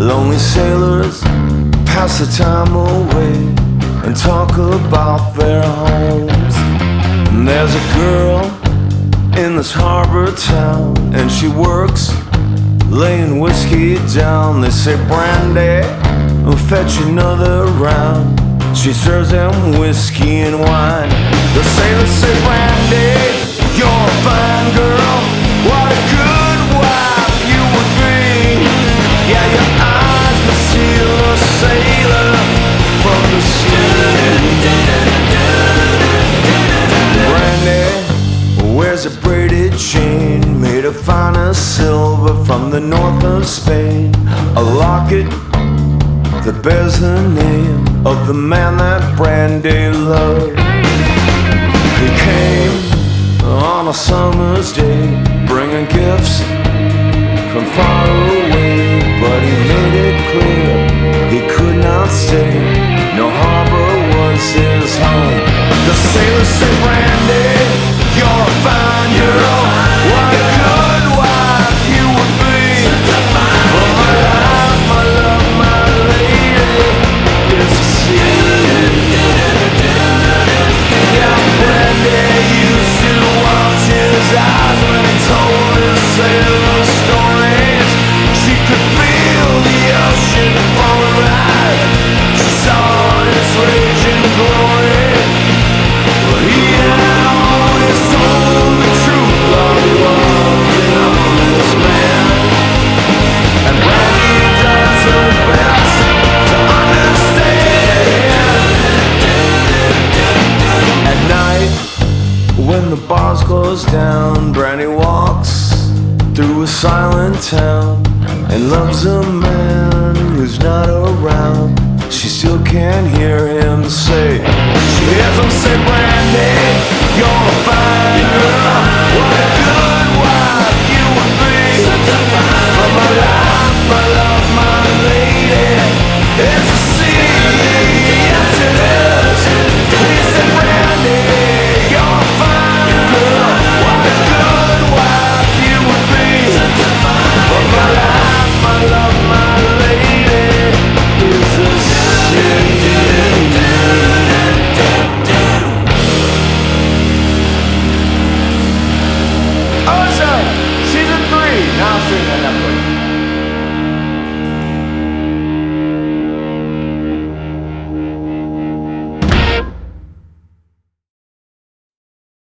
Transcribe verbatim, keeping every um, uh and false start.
Lonely sailors pass the time away and talk about their homes. And there's a girl in this harbor town, and she works laying whiskey down. They say, Brandy, we'll fetch another round. She serves them whiskey and wine. The sailors say, Brandy, you're a fine girl. What a good wife you would be. Yeah, your eyes conceal a sailor from the sea. Brandy wears a braided chain made of finest silver from the north of Spain. A locket that bears the name of the man that Brandy loved. He came on a summer's day, bringing gifts from far away, but he made it clear he could not stay. No harbor was his home. The sailors said, Brandy, you're a fine girl. What a good wife you would be. Oh, my love, my love, my lady is the sea. Yeah, Brandy used to watch his eyes when he told his sailor stories. She could feel the ocean falling rise. She saw his raging glory. But he had always told the truth. Love was an honest man, and Brandy does her best to understand. At night, when the bars close down, Brandy walks through a silent town and loves a